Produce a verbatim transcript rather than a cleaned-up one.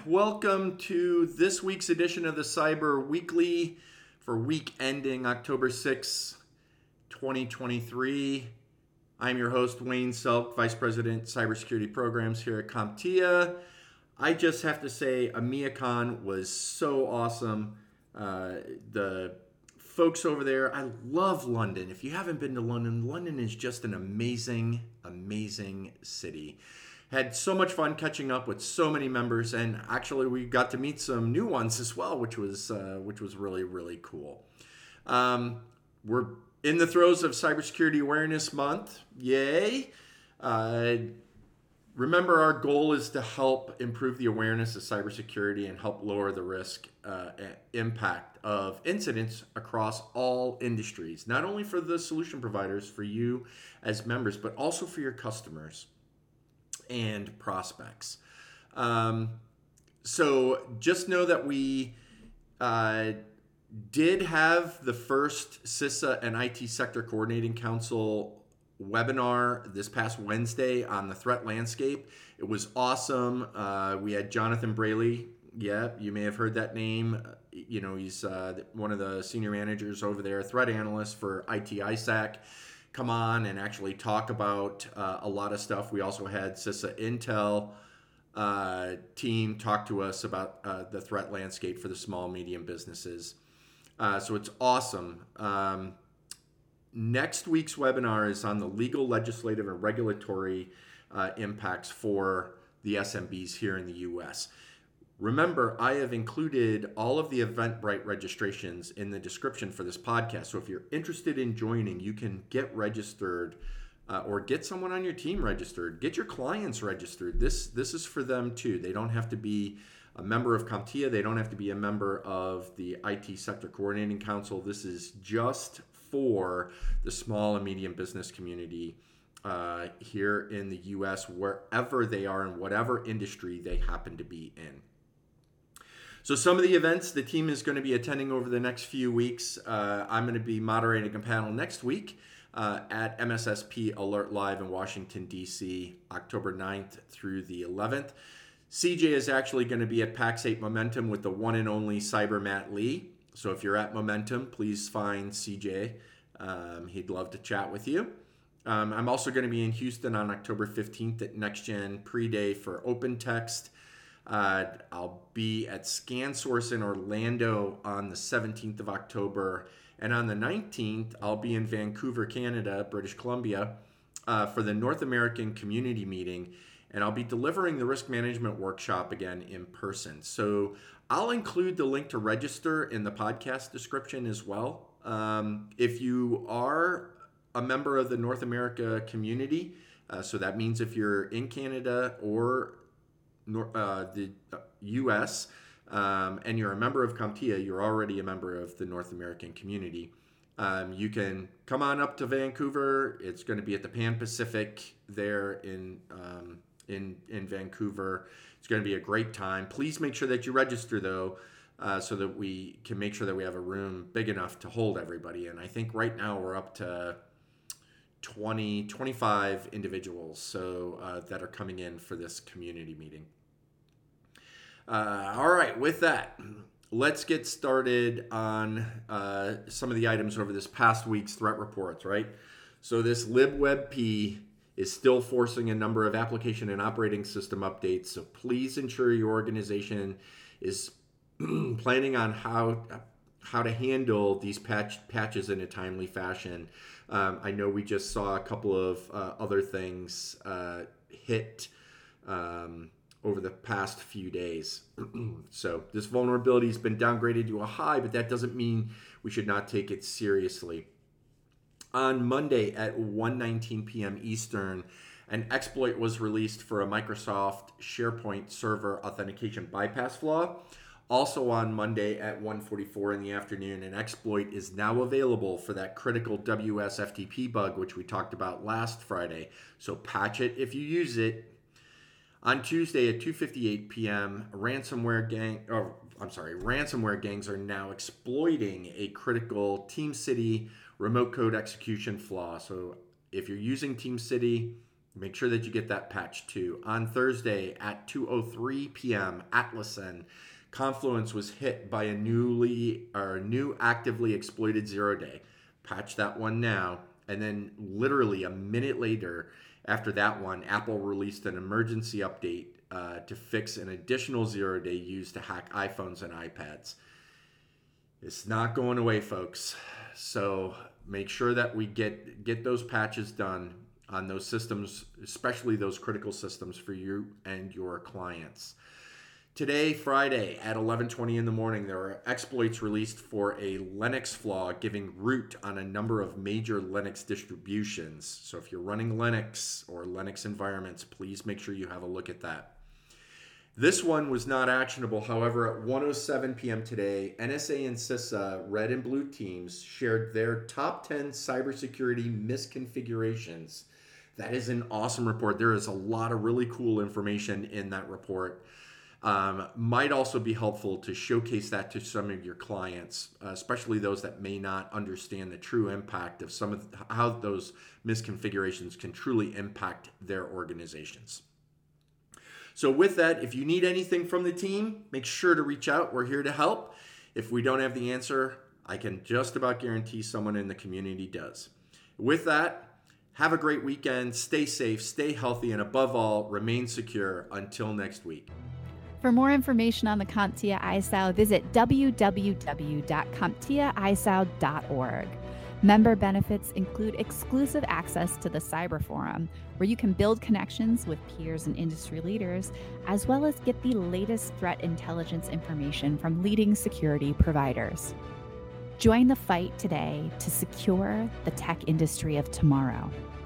welcome to this week's edition of the Cyber Weekly for week ending October sixth, twenty twenty-three. I'm your host, Wayne Selk, Vice President, Cybersecurity Programs here at CompTIA. I just have to say, EMEACon was so awesome. Uh, the folks over there, I love London. If you haven't been to London, London is just an amazing, amazing city. Had so much fun catching up with so many members, and actually we got to meet some new ones as well, which was uh, which was really, really cool. Um, we're in the throes of Cybersecurity Awareness Month. Yay! Uh, remember, our goal is to help improve the awareness of cybersecurity and help lower the risk uh, impact of incidents across all industries, not only for the solution providers, for you as members, but also for your customers and prospects. Um, so just know that we uh, did have the first CISA and I T Sector Coordinating Council webinar this past Wednesday on the threat landscape. It was awesome. Uh, we had Jonathan Braley. Yeah, you may have heard that name. You know, he's uh, one of the senior managers over there, threat analyst for I T I S A C. Come on and actually talk about uh, a lot of stuff. We also had CISA Intel uh, team talk to us about uh, the threat landscape for the small, medium businesses. Uh, so it's awesome. Um, next week's webinar is on the legal, legislative, and regulatory uh, impacts for the S M Bs here in the U S. Remember, I have included all of the Eventbrite registrations in the description for this podcast. So if you're interested in joining, you can get registered uh, or get someone on your team registered. Get your clients registered. This this is for them too. They don't have to be a member of CompTIA. They don't have to be a member of the I T Sector Coordinating Council. This is just for the small and medium business community uh, here in the U S, wherever they are in whatever industry they happen to be in. So some of the events the team is going to be attending over the next few weeks. Uh, I'm going to be moderating a panel next week uh, at M S S P Alert Live in Washington, D C, October ninth through the eleventh. C J is actually going to be at PAX eight Momentum with the one and only Cyber Matt Lee. So if you're at Momentum, please find C J. Um, he'd love to chat with you. Um, I'm also going to be in Houston on October fifteenth at NextGen Pre-Day for OpenText. Uh, I'll be at ScanSource in Orlando on the seventeenth of October. And on the nineteenth, I'll be in Vancouver, Canada, British Columbia, uh, for the North American Community Meeting. And I'll be delivering the risk management workshop again in person. So I'll include the link to register in the podcast description as well. Um, if you are a member of the North America community, uh, so that means if you're in Canada or Uh, the U S um, and you're a member of CompTIA, you're already a member of the North American community. Um, you can come on up to Vancouver. It's going to be at the Pan Pacific there in um, in in Vancouver. It's going to be a great time. Please make sure that you register though, uh, so that we can make sure that we have a room big enough to hold everybody. And I think right now we're up to twenty, twenty-five individuals so uh, that are coming in for this community meeting. Uh, all right, with that, let's get started on uh, some of the items over this past week's threat reports, right? So this libwebp is still forcing a number of application and operating system updates, so please ensure your organization is planning on how how to handle these patch, patches in a timely fashion. Um, I know we just saw a couple of uh, other things uh, hit um, over the past few days. So this vulnerability has been downgraded to a high, but that doesn't mean we should not take it seriously. On Monday at one nineteen p.m. Eastern, an exploit was released for a Microsoft SharePoint server authentication bypass flaw. Also on Monday at one forty-four in the afternoon, an exploit is now available for that critical W S F T P bug, which we talked about last Friday. So patch it if you use it. On Tuesday at two fifty-eight p.m., ransomware gang, or I'm sorry, ransomware gangs are now exploiting a critical TeamCity remote code execution flaw. So if you're using TeamCity, make sure that you get that patch too. On Thursday at two oh three p.m. Atlassian, Confluence was hit by a newly or new actively exploited zero day. Patch that one now. And then literally a minute later after that one, Apple released an emergency update uh, to fix an additional zero day used to hack iPhones and iPads. It's not going away, folks. So make sure that we get get those patches done on those systems, especially those critical systems for you and your clients. Today, Friday, at eleven twenty in the morning, there are exploits released for a Linux flaw giving root on a number of major Linux distributions. So if you're running Linux or Linux environments, please make sure you have a look at that. This one was not actionable. However, at one oh seven p.m. today, N S A and CISA red and blue teams shared their top ten cybersecurity misconfigurations. That is an awesome report. There is a lot of really cool information in that report. Um, might also be helpful to showcase that to some of your clients, uh, especially those that may not understand the true impact of some of the, how those misconfigurations can truly impact their organizations. So with that, if you need anything from the team, make sure to reach out. We're here to help. If we don't have the answer, I can just about guarantee someone in the community does. With that, have a great weekend. Stay safe, stay healthy, and above all, remain secure. Until next week. For more information on the CompTIA I S A O, visit w w w dot comptia i s a o dot org. Member benefits include exclusive access to the Cyber Forum, where you can build connections with peers and industry leaders, as well as get the latest threat intelligence information from leading security providers. Join the fight today to secure the tech industry of tomorrow.